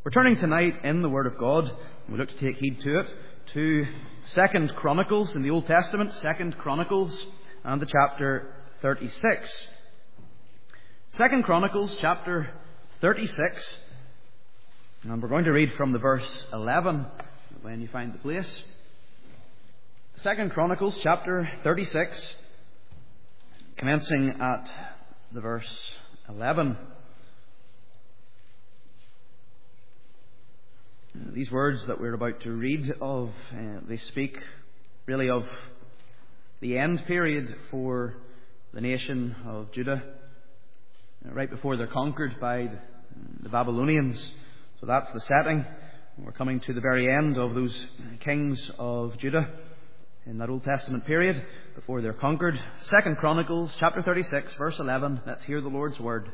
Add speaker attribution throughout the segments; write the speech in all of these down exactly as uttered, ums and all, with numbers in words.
Speaker 1: We're turning tonight in the Word of God, and we look to take heed to it, to Second Chronicles in the Old Testament, Second Chronicles and the chapter thirty-six. Second Chronicles chapter thirty-six, and we're going to read from the verse eleven when you find the place. Second Chronicles chapter thirty-six, commencing at the verse eleven. These words that we're about to read of, uh, they speak really of the end period for the nation of Judah, uh, right before they're conquered by the, the Babylonians. So that's the setting. We're coming to the very end of those kings of Judah in that Old Testament period before they're conquered. Second Chronicles chapter thirty-six, verse eleven. Let's hear the Lord's word.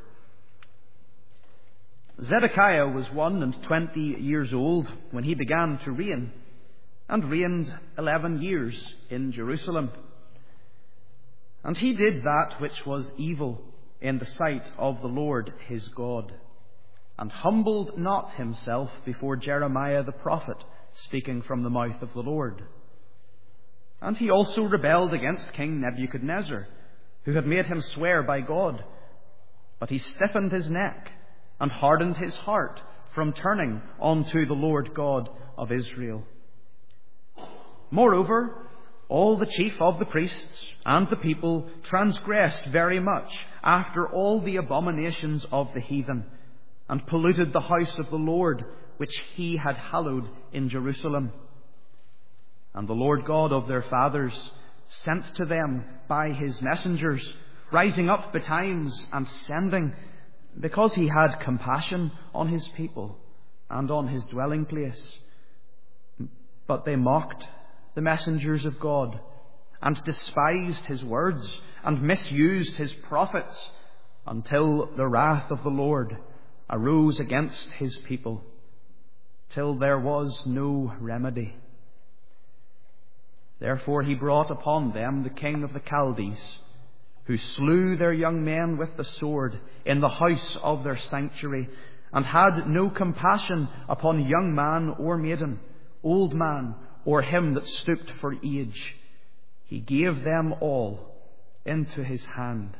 Speaker 1: Zedekiah was one and twenty years old when he began to reign, and reigned eleven years in Jerusalem. And he did that which was evil in the sight of the Lord his God, and humbled not himself before Jeremiah the prophet, speaking from the mouth of the Lord. And he also rebelled against King Nebuchadnezzar, who had made him swear by God. But he stiffened his neck and hardened his heart from turning unto the Lord God of Israel. Moreover, all the chief of the priests and the people transgressed very much after all the abominations of the heathen, and polluted the house of the Lord, which he had hallowed in Jerusalem. And the Lord God of their fathers sent to them by his messengers, rising up betimes and sending, because he had compassion on his people and on his dwelling place. But they mocked the messengers of God, and despised his words, and misused his prophets, until the wrath of the Lord arose against his people, till there was no remedy. Therefore he brought upon them the king of the Chaldees, who slew their young men with the sword in the house of their sanctuary, and had no compassion upon young man or maiden, old man or him that stooped for age. He gave them all into his hand.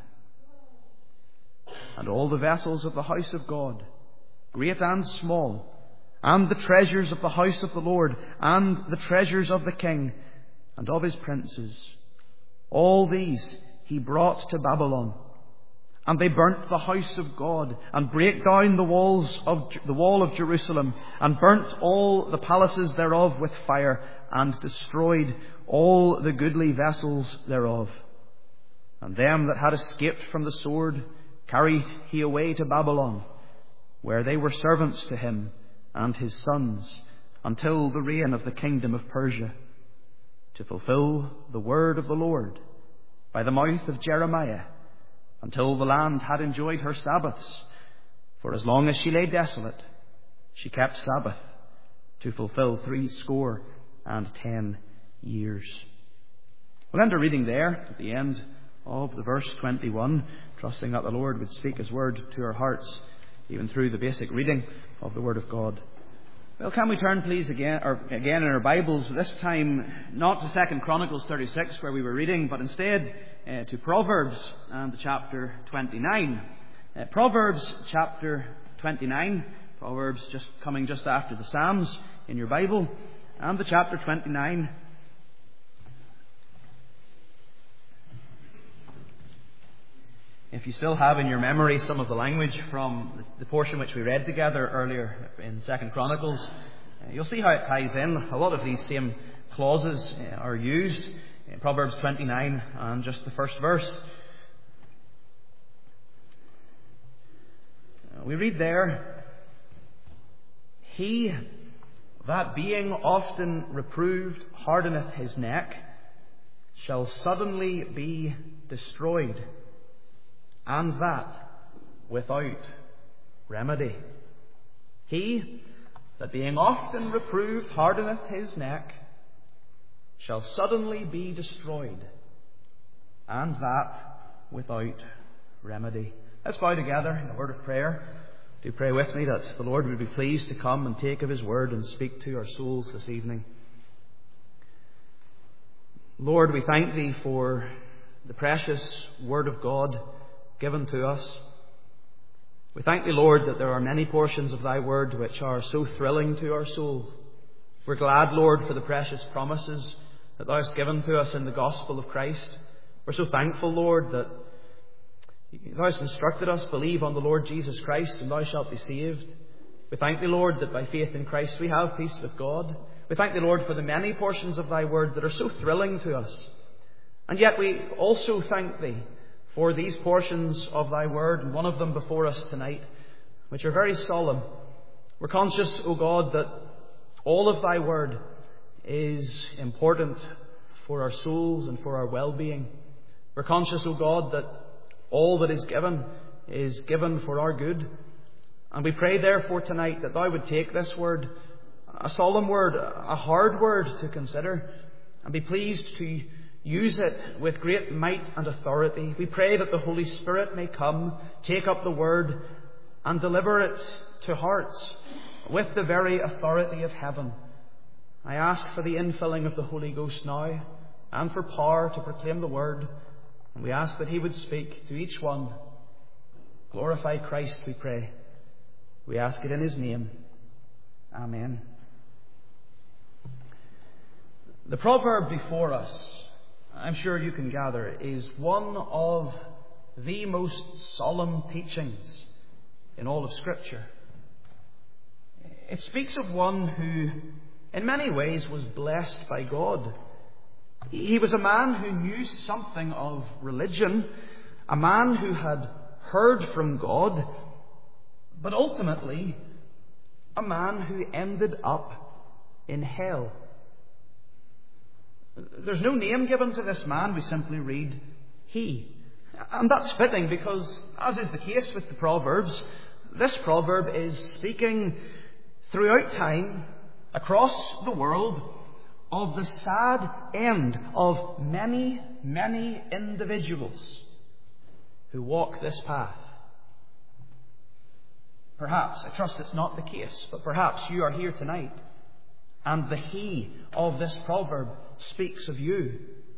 Speaker 1: And all the vessels of the house of God, great and small, and the treasures of the house of the Lord, and the treasures of the king and of his princes, all these he brought to Babylon. And they burnt the house of God, and brake down the walls of the wall of Jerusalem, and burnt all the palaces thereof with fire, and destroyed all the goodly vessels thereof. And them that had escaped from the sword carried he away to Babylon, where they were servants to him and his sons, until the reign of the kingdom of Persia, to fulfill the word of the Lord by the mouth of Jeremiah, until the land had enjoyed her Sabbaths. For as long as she lay desolate, she kept Sabbath, to fulfill three score and ten years. We'll end our reading there at the end of the verse twenty-one, trusting that the Lord would speak his word to our hearts, even through the basic reading of the Word of God. Well, can we turn please again, or again in our Bibles, this time not to Second Chronicles thirty-six where we were reading, but instead uh, to Proverbs and chapter twenty-nine. Uh, Proverbs chapter twenty-nine, Proverbs just coming just after the Psalms in your Bible, and the chapter twenty-nine. If you still have in your memory some of the language from the portion which we read together earlier in Second Chronicles, uh, you'll see how it ties in. A lot of these same clauses uh, are used in Proverbs twenty-nine and just the first verse. Uh, we read there, "He that being often reproved hardeneth his neck shall suddenly be destroyed, and that without remedy. He that being often reproved hardeneth his neck shall suddenly be destroyed, and that without remedy." Let's bow together in a word of prayer Do pray with me that the Lord would be pleased to come and take of His word and speak to our souls this evening. Lord, we thank Thee for the precious word of God given to us. We thank Thee, Lord, that there are many portions of Thy word which are so thrilling to our souls. We're glad, Lord, for the precious promises that Thou hast given to us in the gospel of Christ. We're so thankful, Lord, that Thou hast instructed us, believe on the Lord Jesus Christ and thou shalt be saved. We thank Thee, Lord, that by faith in Christ we have peace with God. We thank Thee, Lord, for the many portions of Thy word that are so thrilling to us. And yet we also thank Thee for these portions of Thy word, and one of them before us tonight, which are very solemn. We're conscious, O God, that all of Thy word is important for our souls and for our well-being. We're conscious, O God, that all that is given is given for our good. And we pray therefore tonight that Thou would take this word, a solemn word, a hard word to consider, and be pleased to use it with great might and authority. We pray that the Holy Spirit may come, take up the word, and deliver it to hearts with the very authority of heaven. I ask for the infilling of the Holy Ghost now, and for power to proclaim the word. And we ask that He would speak to each one. Glorify Christ, we pray. We ask it in His name. Amen. The proverb before us, I'm sure you can gather, is one of the most solemn teachings in all of Scripture. It speaks of one who, in many ways, was blessed by God. He was a man who knew something of religion, a man who had heard from God, but ultimately a man who ended up in hell. There's no name given to this man. We simply read, he. And that's fitting because, as is the case with the Proverbs, this proverb is speaking throughout time, across the world, of the sad end of many, many individuals who walk this path. Perhaps, I trust it's not the case, but perhaps you are here tonight, and the he of this proverb speaks of you.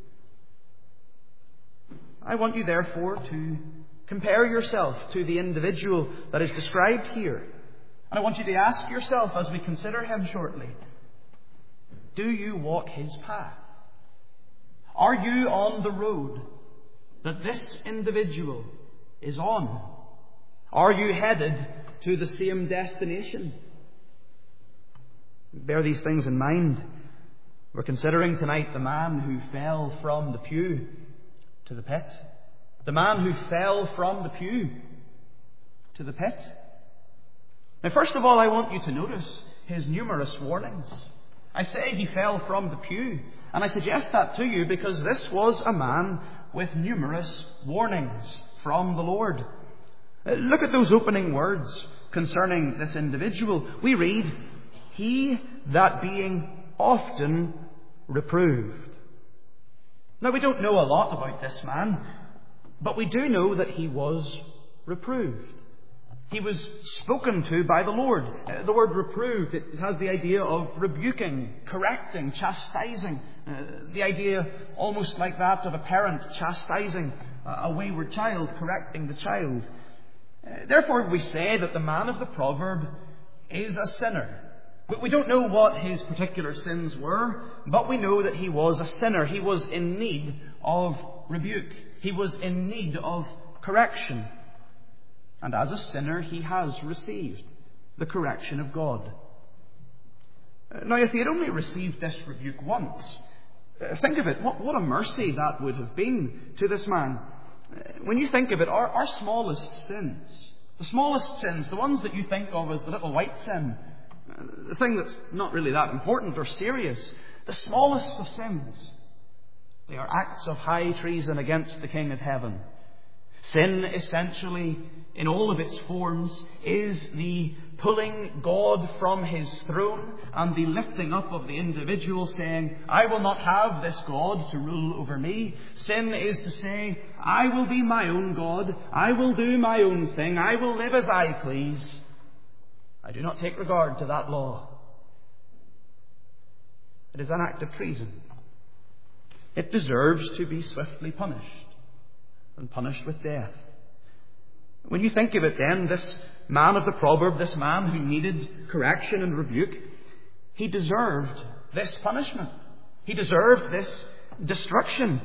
Speaker 1: I want you therefore to compare yourself to the individual that is described here. And I want you to ask yourself as we consider him shortly, do you walk his path? Are you on the road that this individual is on? Are you headed to the same destination? Bear these things in mind. We're considering tonight the man who fell from the pew to the pit. The man who fell from the pew to the pit. Now, first of all, I want you to notice his numerous warnings. I say he fell from the pew, and I suggest that to you because this was a man with numerous warnings from the Lord. Look at those opening words concerning this individual. We read, he that being often reproved. Now, we don't know a lot about this man, but we do know that he was reproved. He was spoken to by the Lord. Uh, the word reproved, it has the idea of rebuking, correcting, chastising. Uh, the idea almost like that of a parent chastising a wayward child, correcting the child. Uh, therefore, we say that the man of the proverb is a sinner. But we don't know what his particular sins were, but we know that he was a sinner. He was in need of rebuke. He was in need of correction. And as a sinner, he has received the correction of God. Now, if he had only received this rebuke once, think of it, what, what a mercy that would have been to this man. When you think of it, our, our smallest sins, the smallest sins, the ones that you think of as the little white sin, the thing that's not really that important or serious, the smallest of sins, they are acts of high treason against the King of Heaven. Sin, essentially, in all of its forms, is the pulling God from his throne and the lifting up of the individual, saying, I will not have this God to rule over me. Sin is to say, I will be my own God, I will do my own thing, I will live as I please, I do not take regard to that law. It is an act of treason. It deserves to be swiftly punished, and punished with death. When you think of it then, this man of the proverb, this man who needed correction and rebuke, he deserved this punishment. He deserved this destruction.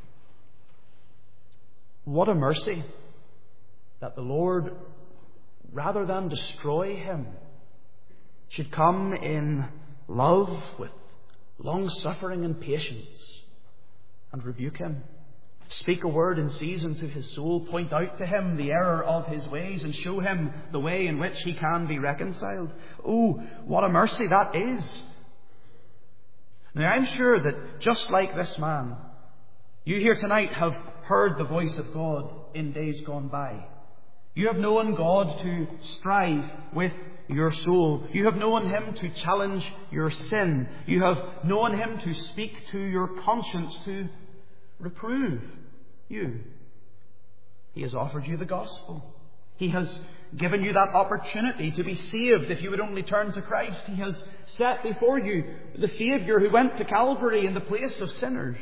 Speaker 1: What a mercy that the Lord, rather than destroy him, should come in love with long-suffering and patience and rebuke him. Speak a word in season to his soul, point out to him the error of his ways, and show him the way in which he can be reconciled. Oh, what a mercy that is. Now, I'm sure that just like this man, you here tonight have heard the voice of God in days gone by. You have known God to strive with your soul. You have known Him to challenge your sin. You have known Him to speak to your conscience, to reprove you. He has offered you the gospel. He has given you that opportunity to be saved if you would only turn to Christ. He has set before you the Saviour who went to Calvary in the place of sinners.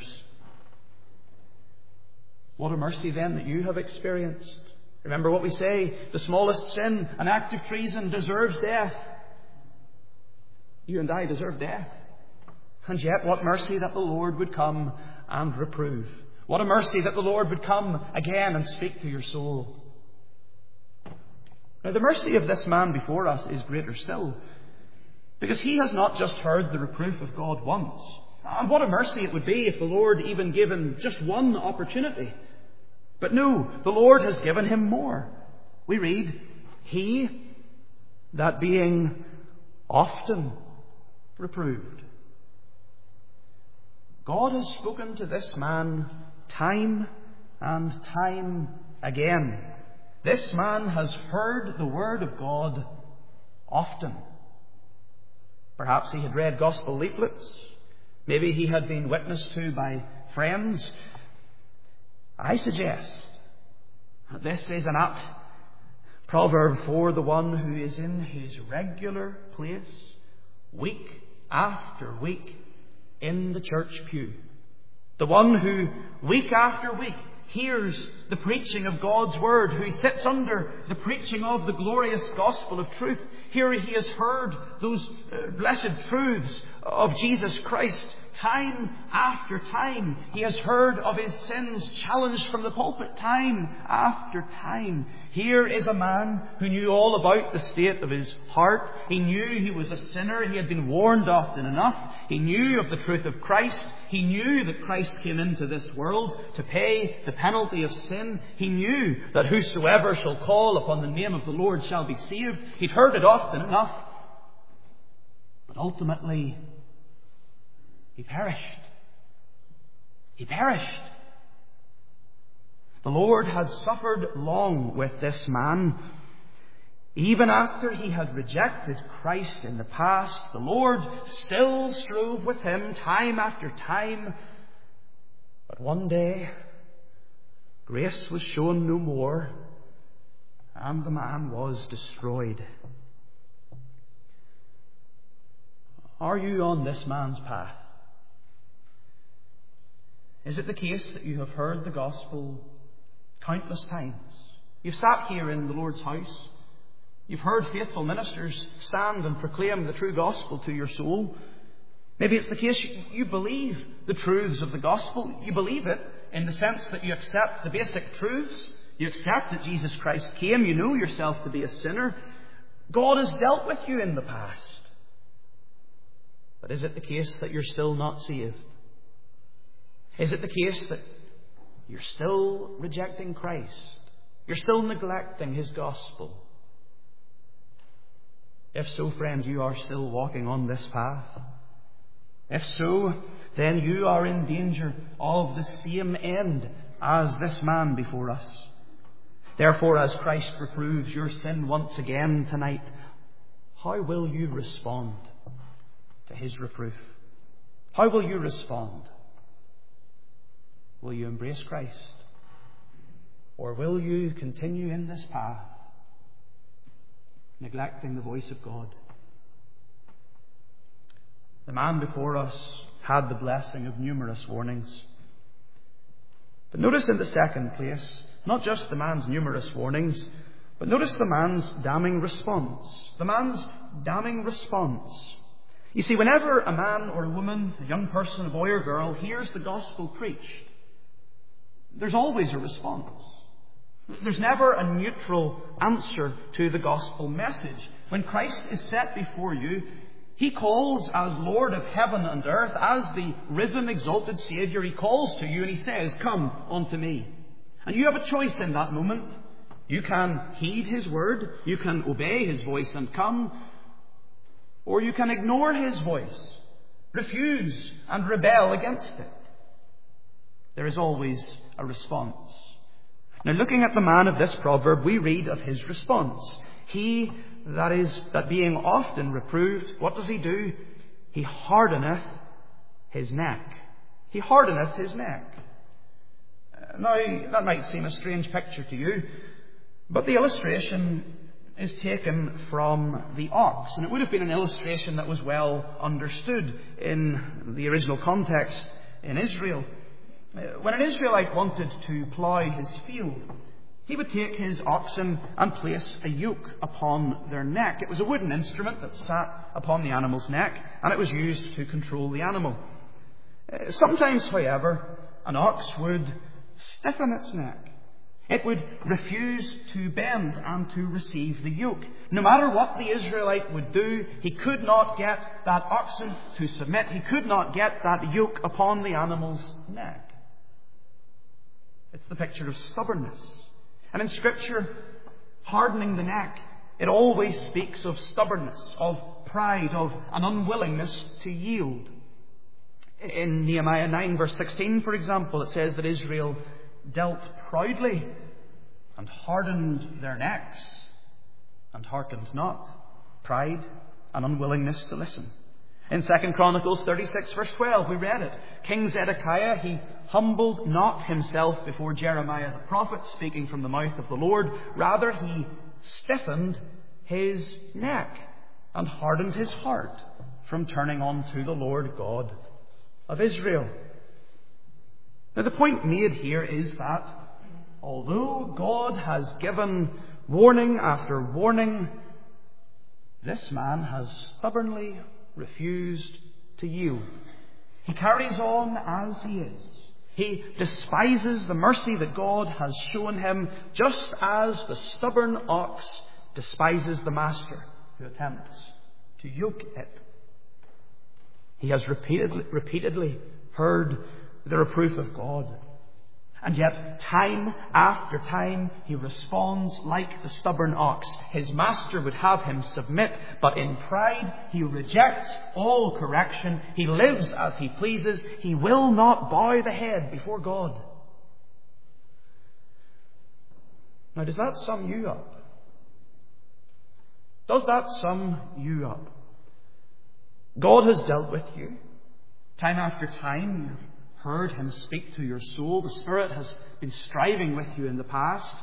Speaker 1: What a mercy then that you have experienced. Remember what we say, the smallest sin, an act of treason, deserves death. You and I deserve death. And yet what mercy that the Lord would come and reprove. What a mercy that the Lord would come again and speak to your soul. Now the mercy of this man before us is greater still, because he has not just heard the reproof of God once. And what a mercy it would be if the Lord even gave him just one opportunity. But no, the Lord has given him more. We read, he that being often reproved. God has spoken to this man time and time again. This man has heard the word of God often. Perhaps he had read gospel leaflets. Maybe he had been witnessed to by friends. I suggest that this is an apt proverb for the one who is in his regular place, week after week, in the church pew. The one who, week after week, hears the preaching of God's Word, who sits under the preaching of the glorious gospel of truth. Here he has heard those uh, blessed truths of Jesus Christ time after time. He has heard of his sins challenged from the pulpit time after time. Here is a man who knew all about the state of his heart. He knew he was a sinner. He had been warned often enough. He knew of the truth of Christ. He knew that Christ came into this world to pay the penalty of sin. He knew that whosoever shall call upon the name of the Lord shall be saved. He'd heard it often enough. But ultimately, he perished. He perished. The Lord had suffered long with this man. Even after he had rejected Christ in the past, the Lord still strove with him time after time. But one day, grace was shown no more, and the man was destroyed. Are you on this man's path? Is it the case that you have heard the gospel countless times? You've sat here in the Lord's house. You've heard faithful ministers stand and proclaim the true gospel to your soul. Maybe it's the case you believe the truths of the gospel. You believe it in the sense that you accept the basic truths. You accept that Jesus Christ came. You know yourself to be a sinner. God has dealt with you in the past. But is it the case that you're still not saved? Is it the case that you're still rejecting Christ? You're still neglecting His gospel? If so, friend, you are still walking on this path. If so, then you are in danger of the same end as this man before us. Therefore, as Christ reproves your sin once again tonight, how will you respond to His reproof? How will you respond? Will you embrace Christ? Or will you continue in this path? neglecting the voice of God. The man before us had the blessing of numerous warnings. But notice in the second place, not just the man's numerous warnings, but notice the man's damning response. The man's damning response. You see, whenever a man or a woman, a young person, a boy or girl, hears the gospel preached, there's always a response. There's never a neutral answer to the gospel message. When Christ is set before you, He calls as Lord of heaven and earth, as the risen, exalted Saviour. He calls to you and He says, "Come unto me." And you have a choice in that moment. You can heed His word, you can obey His voice and come, or you can ignore His voice, refuse and rebel against it. There is always a response. Now, looking at the man of this proverb, we read of his response. He that is, that being often reproved, what does he do? He hardeneth his neck. He hardeneth his neck. Now, that might seem a strange picture to you, but the illustration is taken from the ox, and it would have been an illustration that was well understood in the original context in Israel. When an Israelite wanted to plough his field, he would take his oxen and place a yoke upon their neck. It was a wooden instrument that sat upon the animal's neck, and it was used to control the animal. Sometimes, however, an ox would stiffen its neck. It would refuse to bend and to receive the yoke. No matter what the Israelite would do, he could not get that oxen to submit. He could not get that yoke upon the animal's neck. It's the picture of stubbornness. And in Scripture, hardening the neck, it always speaks of stubbornness, of pride, of an unwillingness to yield. In Nehemiah nine verse sixteen, for example, it says that Israel dealt proudly and hardened their necks and hearkened not. Pride and unwillingness to listen. In Second Chronicles thirty-six verse twelve, we read it. King Zedekiah, he humbled not himself before Jeremiah the prophet, speaking from the mouth of the Lord. Rather, he stiffened his neck and hardened his heart from turning unto the Lord God of Israel. Now, the point made here is that although God has given warning after warning, this man has stubbornly refused to yield. He carries on as he is. He despises the mercy that God has shown him, just as the stubborn ox despises the master who attempts to yoke it. He has repeatedly, repeatedly heard the reproof of God. And yet, time after time, he responds like the stubborn ox. His master would have him submit, but in pride, he rejects all correction. He lives as he pleases. He will not bow the head before God. Now, does that sum you up? Does that sum you up? God has dealt with you. Time after time, you've heard Him speak to your soul. The Spirit has been striving with you in the past.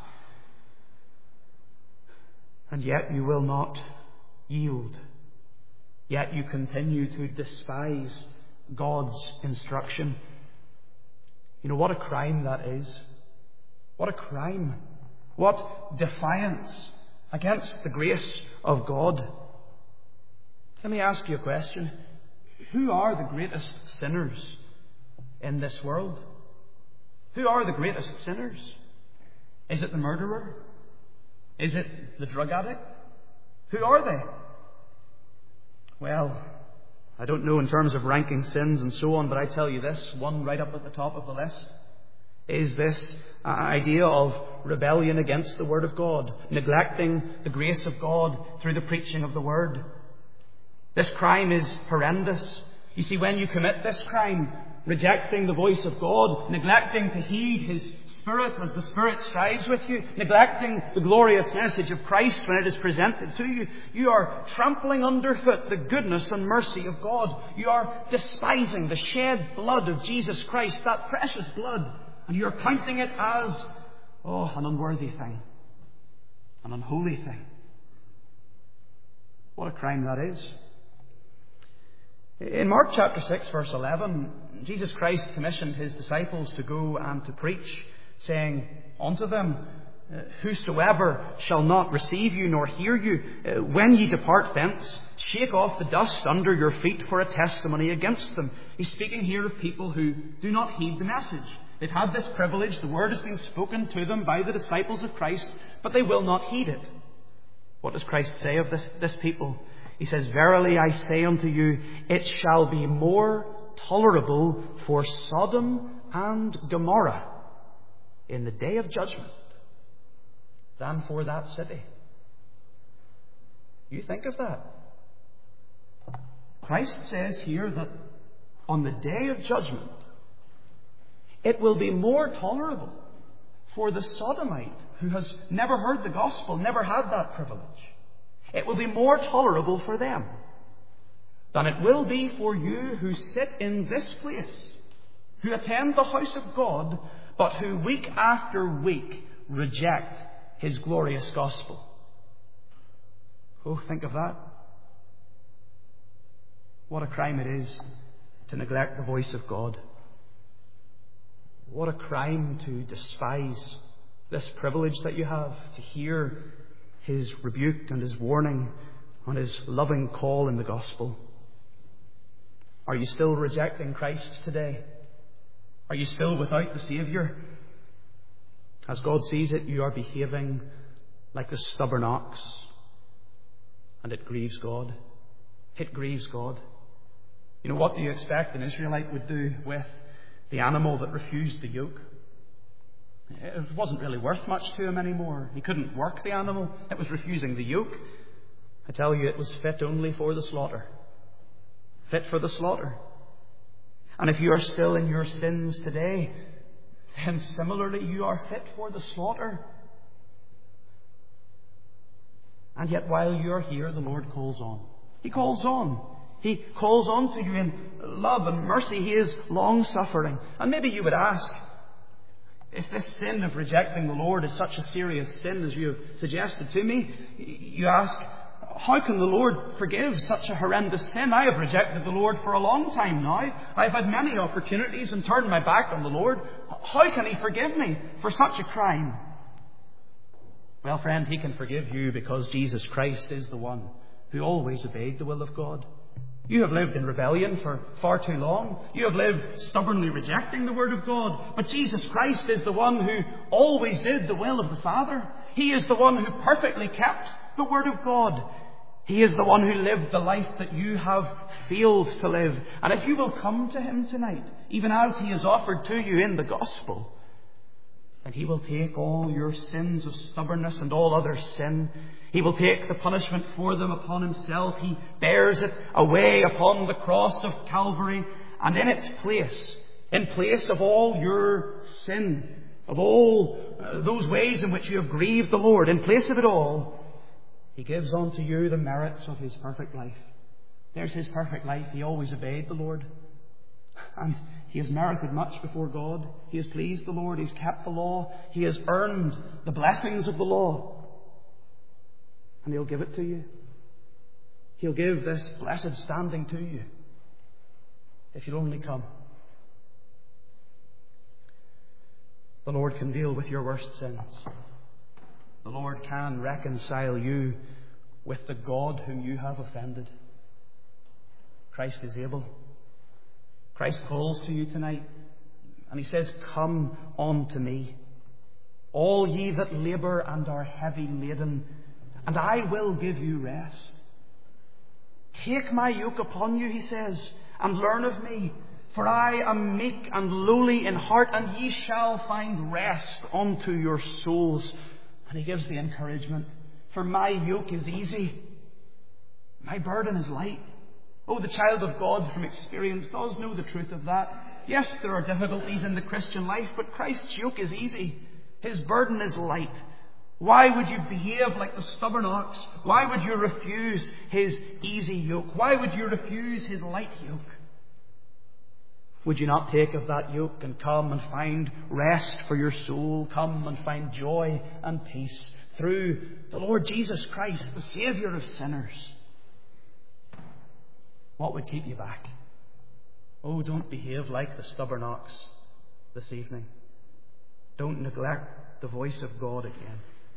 Speaker 1: And yet you will not yield. Yet you continue to despise God's instruction. You know what a crime that is. What a crime. What defiance against the grace of God. Let me ask you a question. Who are the greatest sinners in this world? Who are the greatest sinners? Is it the murderer? Is it the drug addict? Who are they? Well, I don't know in terms of ranking sins and so on, but I tell you this, one right up at the top of the list is this idea of rebellion against the Word of God, neglecting the grace of God through the preaching of the Word. This crime is horrendous. You see, when you commit this crime, rejecting the voice of God, neglecting to heed His Spirit as the Spirit strives with you, neglecting the glorious message of Christ when it is presented to you, you are trampling underfoot the goodness and mercy of God. You are despising the shed blood of Jesus Christ, that precious blood, and you are counting it as, oh, an unworthy thing, an unholy thing. What a crime that is. In Mark chapter six, verse eleven, Jesus Christ commissioned his disciples to go and to preach, saying unto them, Whosoever shall not receive you nor hear you, when ye depart thence, shake off the dust under your feet for a testimony against them. He's speaking here of people who do not heed the message. They've had this privilege, the word has been spoken to them by the disciples of Christ, but they will not heed it. What does Christ say of this, this people? He says, Verily I say unto you, it shall be more tolerable for Sodom and Gomorrah in the day of judgment than for that city. You think of that. Christ says here that on the day of judgment, it will be more tolerable for the Sodomite who has never heard the gospel, never had that privilege. It will be more tolerable for them than it will be for you who sit in this place, who attend the house of God, but who week after week reject his glorious gospel. Oh, think of that. What a crime it is to neglect the voice of God. What a crime to despise this privilege that you have to hear his rebuke and his warning on his loving call in the gospel. Are you still rejecting Christ today? Are you still without the Saviour? As God sees it, you are behaving like the stubborn ox, and it grieves God. It grieves God. You know, what do you expect an Israelite would do with the animal that refused the yoke? It wasn't really worth much to him anymore. He couldn't work the animal. It was refusing the yoke. I tell you, it was fit only for the slaughter. Fit for the slaughter. And if you are still in your sins today, then similarly you are fit for the slaughter. And yet while you are here, the Lord calls on. He calls on. He calls on to you in love and mercy. He is long-suffering. And maybe you would ask, if this sin of rejecting the Lord is such a serious sin as you have suggested to me, you ask, how can the Lord forgive such a horrendous sin? I have rejected the Lord for a long time now. I've had many opportunities and turned my back on the Lord. How can He forgive me for such a crime? Well, friend, He can forgive you because Jesus Christ is the one who always obeyed the will of God. You have lived in rebellion for far too long. You have lived stubbornly rejecting the Word of God. But Jesus Christ is the one who always did the will of the Father. He is the one who perfectly kept the Word of God. He is the one who lived the life that you have failed to live. And if you will come to Him tonight, even as He is offered to you in the gospel, then He will take all your sins of stubbornness and all other sin. He will take the punishment for them upon Himself. He bears it away upon the cross of Calvary. And in its place, in place of all your sin, of all uh, those ways in which you have grieved the Lord, in place of it all, He gives unto you the merits of His perfect life. There's His perfect life. He always obeyed the Lord. And He has merited much before God. He has pleased the Lord. He's kept the law. He has earned the blessings of the law. And He'll give it to you. He'll give this blessed standing to you if you'll only come. The Lord can deal with your worst sins. The Lord can reconcile you with the God whom you have offended. Christ is able. Christ calls to you tonight, and He says, Come unto me, all ye that labour and are heavy laden, and I will give you rest. Take my yoke upon you, He says, and learn of me, for I am meek and lowly in heart, and ye shall find rest unto your souls. And He gives the encouragement, for my yoke is easy, my burden is light. Oh, the child of God from experience does know the truth of that. Yes, there are difficulties in the Christian life, but Christ's yoke is easy. His burden is light. Why would you behave like the stubborn ox? Why would you refuse His easy yoke? Why would you refuse His light yoke? Would you not take of that yoke and come and find rest for your soul? Come and find joy and peace through the Lord Jesus Christ, the Saviour of sinners.
Speaker 2: What would keep you back? Oh, don't behave like the stubborn ox this evening. Don't neglect the voice of God again.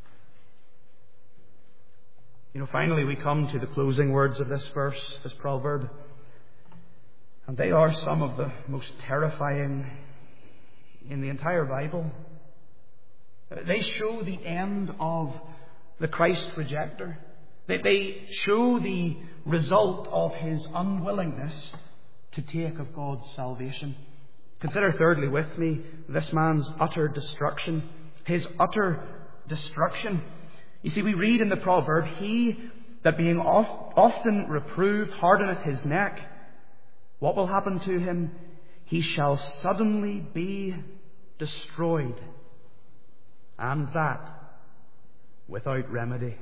Speaker 2: You know, finally we come to the closing words of this verse, this proverb. And they are some of the most terrifying in the entire Bible. They show the end of the Christ rejecter. They, they show the result of his unwillingness to take of God's salvation. Consider thirdly with me this man's utter destruction. His utter destruction. You see, we read in the proverb, he that being oft, often reproved hardeneth his neck. What will happen to him? He shall suddenly be destroyed, and that without remedy.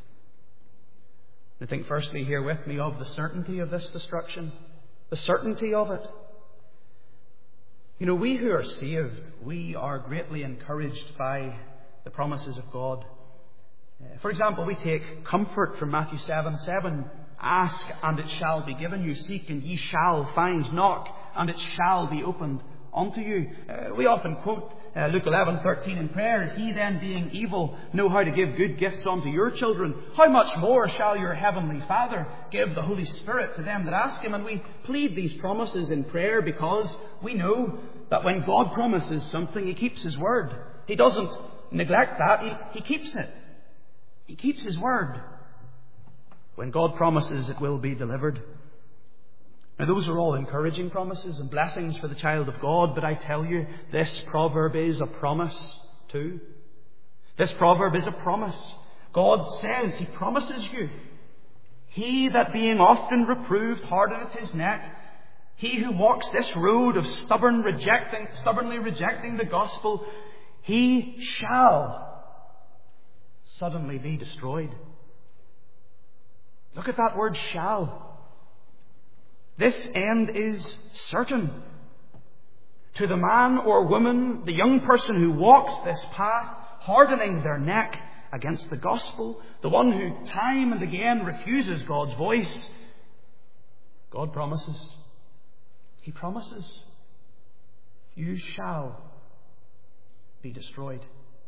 Speaker 2: I think firstly here with me of the certainty of this destruction, the certainty of it. You know, we who are saved, we are greatly encouraged by the promises of God. For example, we take comfort from Matthew seven seven. Ask and it shall be given you. Seek and ye shall find. Knock and it shall be opened unto you. Uh, we often quote uh, Luke eleven thirteen in prayer. If ye then being evil know how to give good gifts unto your children, how much more shall your heavenly Father give the Holy Spirit to them that ask him? And we plead these promises in prayer because we know that when God promises something, he keeps his word. He doesn't neglect that. He, he keeps it. He keeps his word. When God promises, it will be delivered. Now, those are all encouraging promises and blessings for the child of God, but I tell you, this proverb is a promise too. This proverb is a promise. God says, he promises you, he that being often reproved hardeneth his neck, he who walks this road of stubborn rejecting, stubbornly rejecting the gospel, he shall suddenly be destroyed. Look at that word shall. This end is certain. To the man or woman, the young person who walks this path, hardening their neck against the gospel, the one who time and again refuses God's voice, God promises. He promises, you shall be destroyed.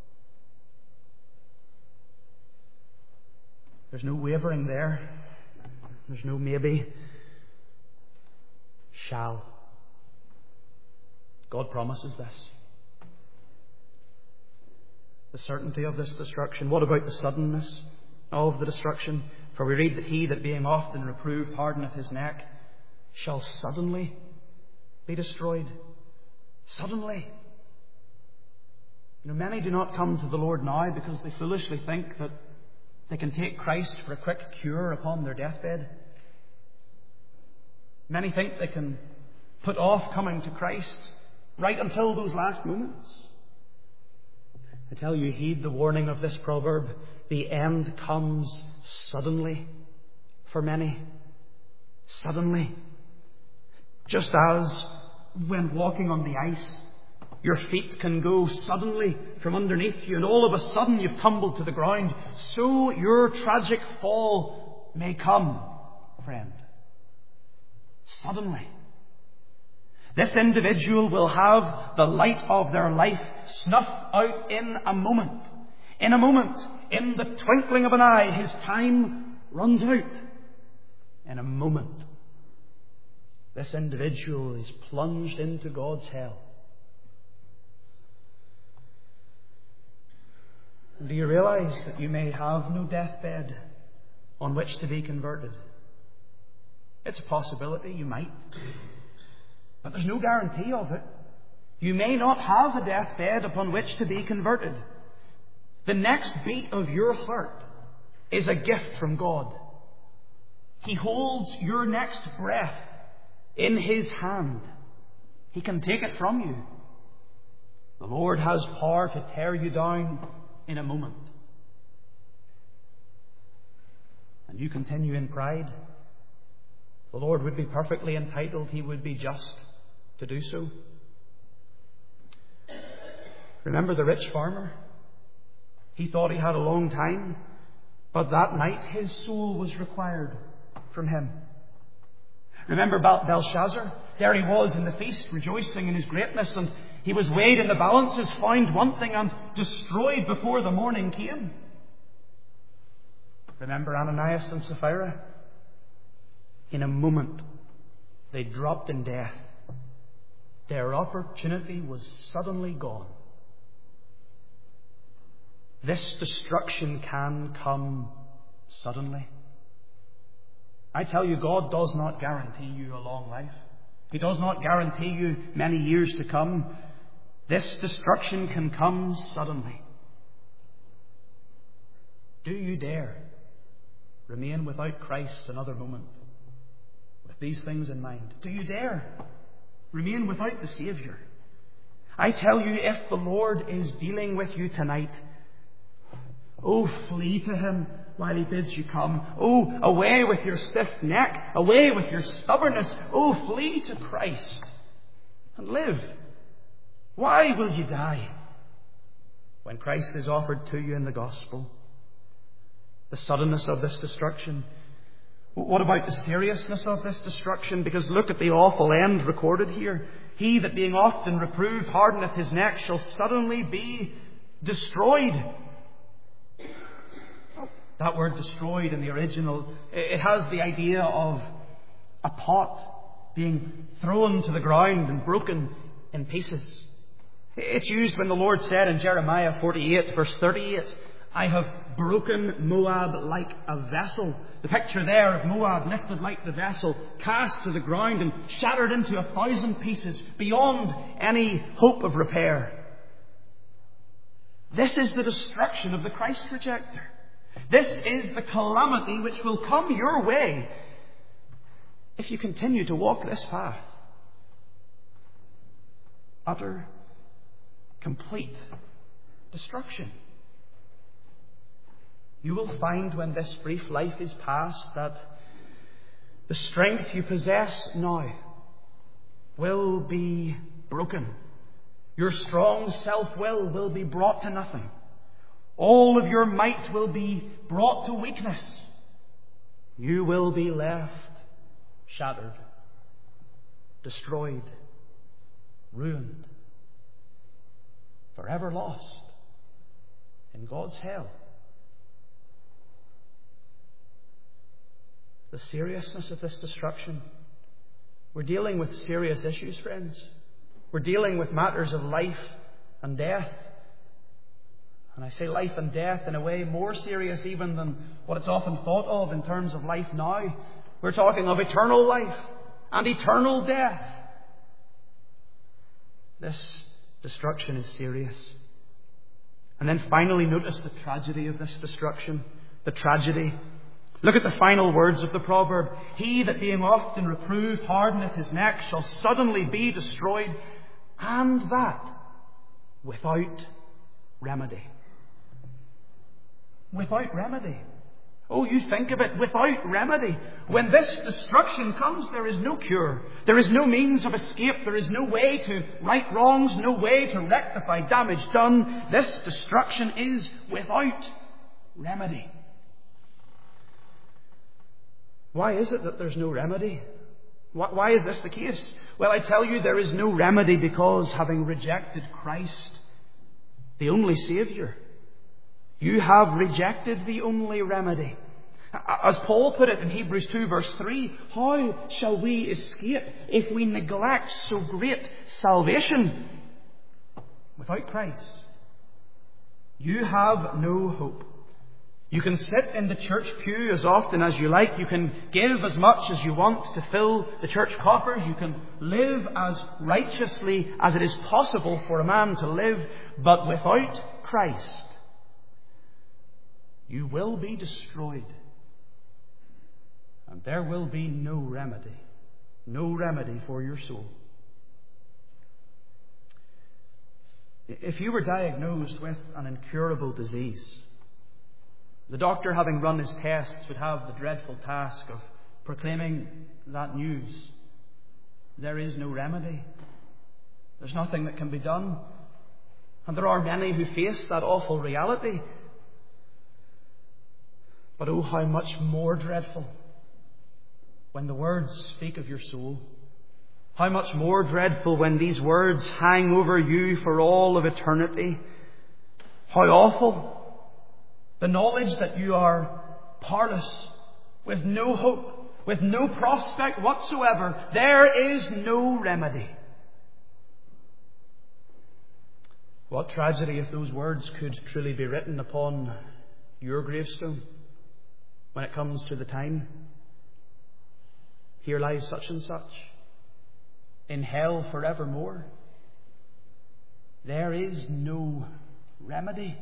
Speaker 2: There's no wavering there. There's no maybe. Shall. God promises this. The certainty of this destruction. What about the suddenness of the destruction? For we read that he that being often reproved hardeneth his neck shall suddenly be destroyed. Suddenly. You know, many do not come to the Lord now because they foolishly think that they can take Christ for a quick cure upon their deathbed. Many think they can put off coming to Christ right until those last moments. I tell you, heed the warning of this proverb. The end comes suddenly for many. Suddenly. Just as when walking on the ice, your feet can go suddenly from underneath you and all of a sudden you've tumbled to the ground, so your tragic fall may come, friend. Suddenly. This individual will have the light of their life snuffed out in a moment. In a moment, in the twinkling of an eye, his time runs out. In a moment, this individual is plunged into God's hell. Do you realize that you may have no deathbed on which to be converted? It's a possibility, you might. But there's no guarantee of it. You may not have a deathbed upon which to be converted. The next beat of your heart is a gift from God. He holds your next breath in his hand. He can take it from you. The Lord has power to tear you down in a moment. And you continue in pride. The Lord would be perfectly entitled. He would be just to do so. Remember the rich farmer? He thought he had a long time, but that night his soul was required from him. Remember Belshazzar? There he was in the feast, rejoicing in his greatness, and he was weighed in the balances, found wanting, and destroyed before the morning came. Remember Ananias and Sapphira? In a moment, they dropped in death. Their opportunity was suddenly gone. This destruction can come suddenly. I tell you, God does not guarantee you a long life. He does not guarantee you many years to come. This destruction can come suddenly. Do you dare remain without Christ another moment with these things in mind? Do you dare remain without the Saviour? I tell you, if the Lord is dealing with you tonight, oh, flee to Him while He bids you come. Oh, away with your stiff neck, away with your stubbornness. Oh, flee to Christ and live. Why will you die when Christ is offered to you in the gospel? The suddenness of this destruction. What about the seriousness of this destruction? Because look at the awful end recorded here. He that being often reproved hardeneth his neck shall suddenly be destroyed. That word destroyed in the original, it has the idea of a pot being thrown to the ground and broken in pieces. It's used when the Lord said in Jeremiah forty-eight verse thirty-eight, I have broken Moab like a vessel. The picture there of Moab lifted like the vessel, cast to the ground and shattered into a thousand pieces beyond any hope of repair. This is the destruction of the Christ rejecter. This is the calamity which will come your way if you continue to walk this path. Utter, complete destruction. You will find when this brief life is past that the strength you possess now will be broken. Your strong self-will will be brought to nothing. All of your might will be brought to weakness. You will be left shattered, destroyed, ruined, forever lost in God's hell. The seriousness of this destruction. We're dealing with serious issues, friends. We're dealing with matters of life and death. And I say life and death in a way more serious even than what it's often thought of in terms of life now. We're talking of eternal life and eternal death. This destruction is serious. And then finally notice the tragedy of this destruction. The tragedy. Look at the final words of the proverb. He that being often reproved hardeneth his neck shall suddenly be destroyed, and that without remedy. Without remedy. Oh, you think of it, without remedy. When this destruction comes, there is no cure. There is no means of escape. There is no way to right wrongs, no way to rectify damage done. This destruction is without remedy. Why is it that there's no remedy? Why is this the case? Well, I tell you, there is no remedy because having rejected Christ, the only Saviour, you have rejected the only remedy. As Paul put it in Hebrews two verse three, how shall we escape if we neglect so great salvation? Without Christ, you have no hope. You can sit in the church pew as often as you like. You can give as much as you want to fill the church coffers. You can live as righteously as it is possible for a man to live. But without Christ, you will be destroyed. And there will be no remedy. No remedy for your soul. If you were diagnosed with an incurable disease, the doctor, having run his tests, would have the dreadful task of proclaiming that news. There is no remedy. There's nothing that can be done. And there are many who face that awful reality. But oh, how much more dreadful when the words speak of your soul. How much more dreadful when these words hang over you for all of eternity. How awful the knowledge that you are powerless, with no hope, with no prospect whatsoever. There is no remedy. What tragedy if those words could truly be written upon your gravestone when it comes to the time. Here lies such and such, in hell forevermore. There is no remedy.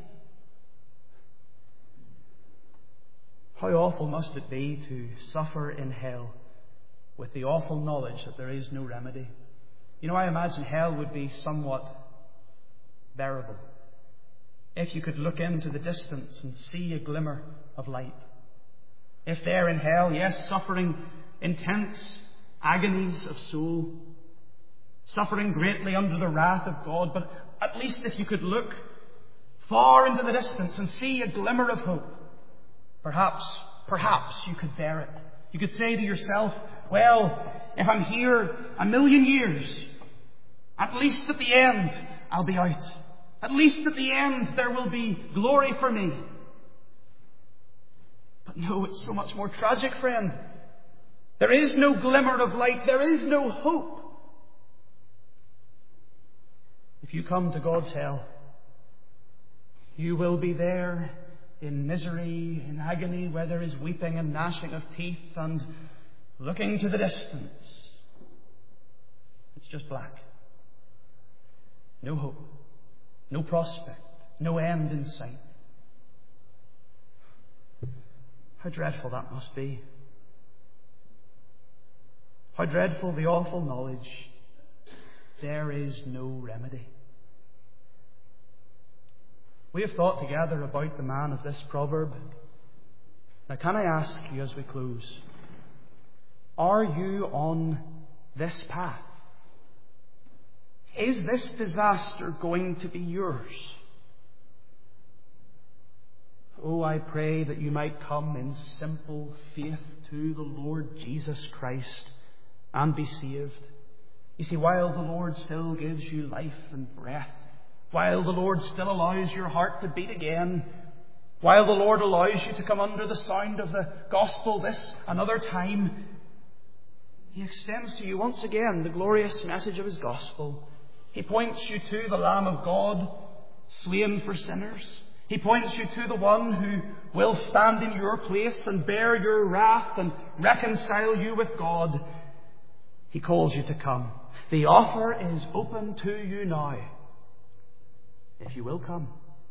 Speaker 2: How awful must it be to suffer in hell with the awful knowledge that there is no remedy. You know, I imagine hell would be somewhat bearable if you could look into the distance and see a glimmer of light. If there in hell, yes, suffering intense agonies of soul, suffering greatly under the wrath of God, but at least if you could look far into the distance and see a glimmer of hope, perhaps, perhaps you could bear it. You could say to yourself, well, if I'm here a million years, at least at the end I'll be out. At least at the end there will be glory for me. But no, it's so much more tragic, friend. There is no glimmer of light. There is no hope. If you come to God's hell, you will be there in misery, in agony, where there is weeping and gnashing of teeth and looking to the distance. It's just black. No hope. No prospect. No end in sight. How dreadful that must be. How dreadful the awful knowledge. There is no remedy. We have thought together about the man of this proverb. Now, can I ask you as we close, are you on this path? Is this disaster going to be yours? Oh, I pray that you might come in simple faith to the Lord Jesus Christ and be saved. You see, while the Lord still gives you life and breath, while the Lord still allows your heart to beat again, while the Lord allows you to come under the sound of the gospel this another time, He extends to you once again the glorious message of His gospel. He points you to the Lamb of God, slain for sinners. He points you to the one who will stand in your place and bear your wrath and reconcile you with God. He calls you to come. The offer is open to you now, if you will come.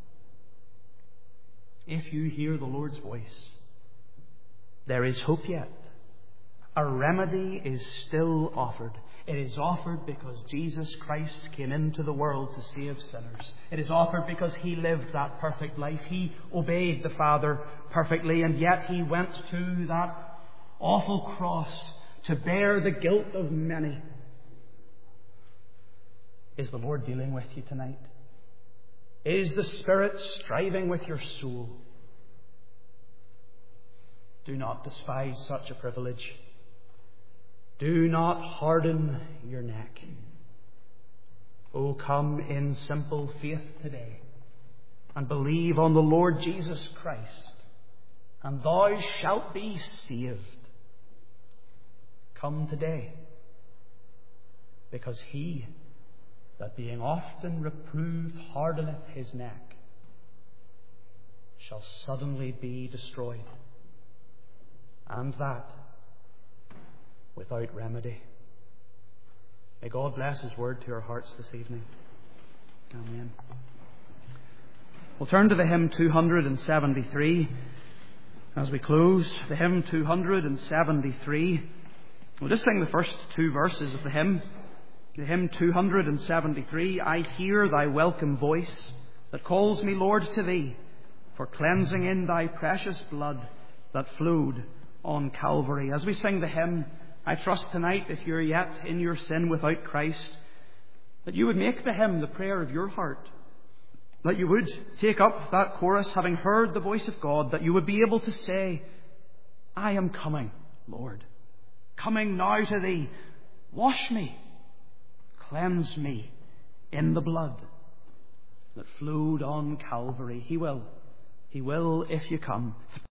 Speaker 2: If you hear the Lord's voice, there is hope yet. A remedy is still offered. It is offered because Jesus Christ came into the world to save sinners. It is offered because He lived that perfect life. He obeyed the Father perfectly, and yet He went to that awful cross to bear the guilt of many. Is the Lord dealing with you tonight? Is the Spirit striving with your soul? Do not despise such a privilege. Do not harden your neck. Oh, come in simple faith today and believe on the Lord Jesus Christ, and thou shalt be saved. Come today, because he that being often reproved hardeneth his neck shall suddenly be destroyed, and that without remedy. May God bless His word to our hearts this evening. Amen. We'll turn to the hymn two seventy-three as we close. The hymn two seventy-three. We'll just sing the first two verses of the hymn. The hymn two seventy-three. I hear thy welcome voice that calls me, Lord, to thee, for cleansing in thy precious blood that flowed on Calvary. As we sing the hymn, I trust tonight, if you're yet in your sin without Christ, that you would make the hymn the prayer of your heart. That you would take up that chorus, having heard the voice of God, that you would be able to say, I am coming, Lord. coming now to thee, wash me, cleanse me in the blood that flowed on Calvary. He will. He will if you come.